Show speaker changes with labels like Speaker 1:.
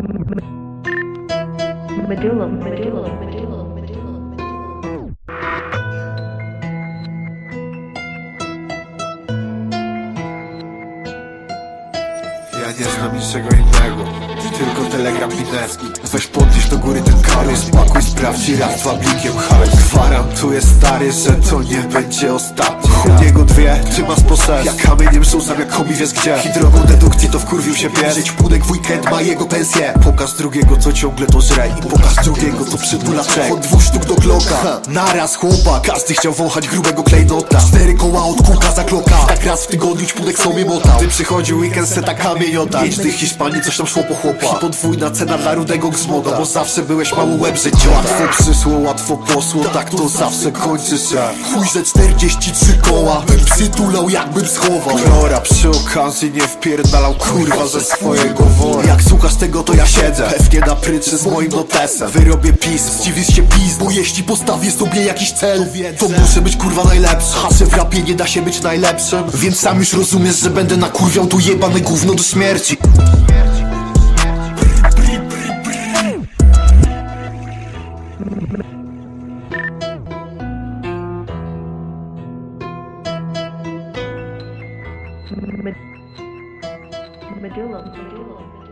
Speaker 1: Medulla, medulla, medulla, medulla.
Speaker 2: Ja nie znam niczego innego, tylko telegram pineski. Weź podnieś do góry ten kary, spakuj, sprawdź i raz dwa blikiem hajs. Gwarantuję stary, że to nie będzie ostatni. Chudiego dwie, ty masz poszedł. Ja kamieniem rzucam jak komi wiesz gdzie. I drogą dedukcji to wkurwił się pies. Żyć pudek w weekend ma jego pensję. Pokaż drugiego co ciągle to żre i pokaż drugiego co przytula czek. Od 2 sztuk do Glocka, naraz chłopak. Każdy chciał wąchać grubego klejnota. 4 koła od kółka za kloka. Tak raz w tygodniu pudek sobie motał. Ty przychodził weekend seta kamieniota. 5 tych Hiszpanii coś tam szło po chłopa. Podwójna cena dla rudego gzmoda, bo zawsze byłeś mało łeb życia. Łatwo przyszło, łatwo poszło, tak to zawsze kończy się. Chuj, że 43 koła bym przytulał jakbym schował. Klora przy okazji nie wpierdalał kurwa ze swojego wora. Jak słuchasz tego to ja siedzę pewnie na pryczy z moim notesem. Wyrobię pismo, zdziwisz się pis, bo jeśli postawię sobie jakiś cel, to muszę być kurwa najlepszy. Hasze w rapie nie da się być najlepszym, więc sam już rozumiesz, że będę nakurwiał tu jebane gówno do śmierci.
Speaker 1: Medulla, medulla.